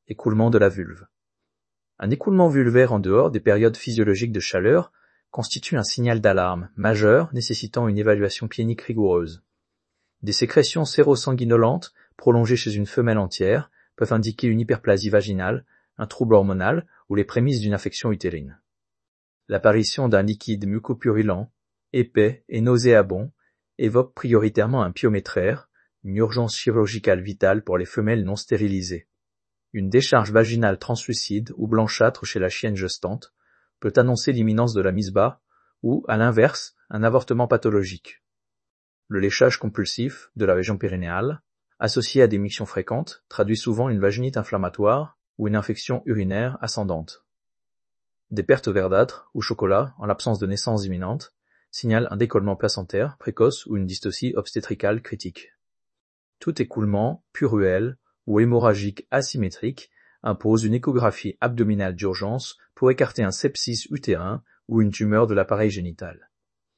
Écoulement de la vulve. Un écoulement vulvaire en dehors des périodes physiologiques de chaleur constitue un signal d'alarme majeur nécessitant une évaluation clinique rigoureuse. Des sécrétions sérosanguinolentes prolongées chez une femelle entière peuvent indiquer une hyperplasie vaginale, un trouble hormonal ou les prémices d'une infection utérine. L'apparition d'un liquide mucopurulent, épais et nauséabond évoque prioritairement un pyométraire, une urgence chirurgicale vitale pour les femelles non stérilisées. Une décharge vaginale translucide ou blanchâtre chez la chienne gestante peut annoncer l'imminence de la mise bas ou, à l'inverse, un avortement pathologique. Le léchage compulsif de la région périnéale, associé à des mictions fréquentes, traduit souvent une vaginite inflammatoire ou une infection urinaire ascendante. Des pertes verdâtres ou chocolat, en l'absence de naissance imminente, signalent un décollement placentaire précoce ou une dystocie obstétricale critique. Tout écoulement, puruel ou hémorragique asymétrique impose une échographie abdominale d'urgence pour écarter un sepsis utérin ou une tumeur de l'appareil génital.